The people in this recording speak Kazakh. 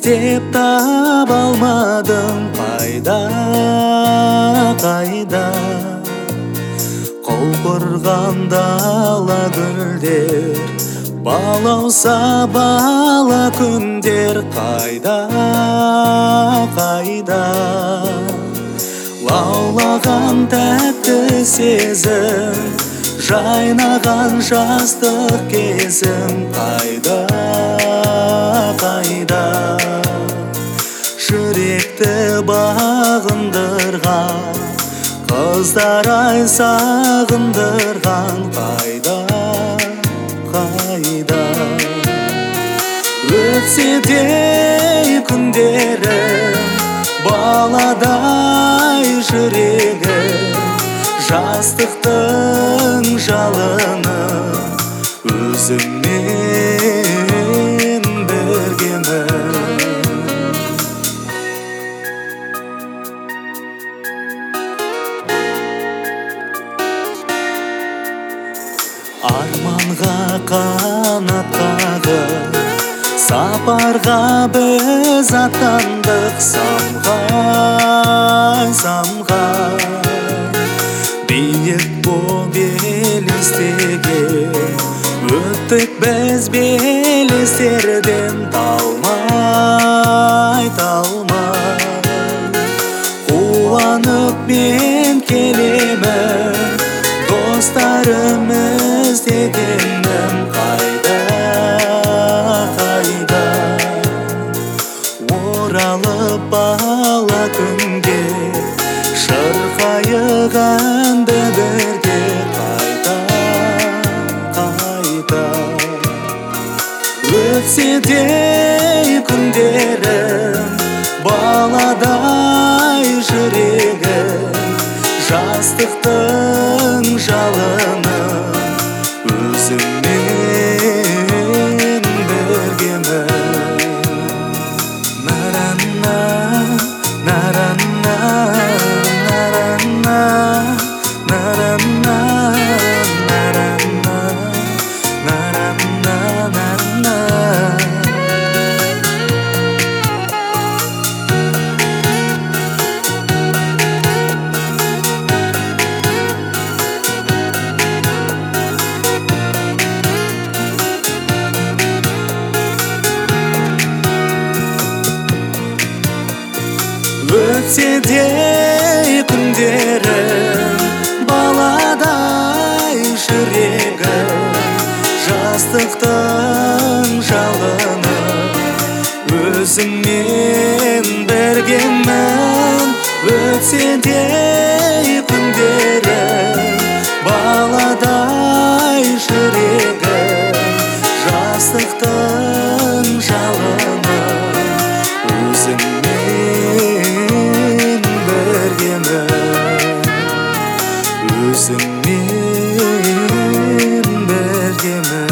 іздеп таба алмадым, қайда құлпырған дала гүлдер, балауса бала күндер, қайда лаулаған тәтті сезім, жайнаған жастық кезім, қайда жүректі бағындырған қыздар ай сағындырған, қайда өтсе де күндерім, баладай жүрегім, жастықтың жалыны өзіңмен біргемін. Арманға қанат қағып, сапарға біз аттандық, самғай биік боп елестеген, өттік біз белестерден, талмай қуанып мен келемін, достарымыз дегенім, қайда оралып бала күнге, шырқайығанды бірге, қайда өтсе де күндерім, баладай жүрегім, жастықтың жалыны өзіңмен біргемін. Өтсе де күндерім, баладай жүрегім, жастықтың жалыны өзіңмен біргемін. Өтсе де күндерім, баладай жүрегім, жастықтың жалыны өзіңмен біргемін.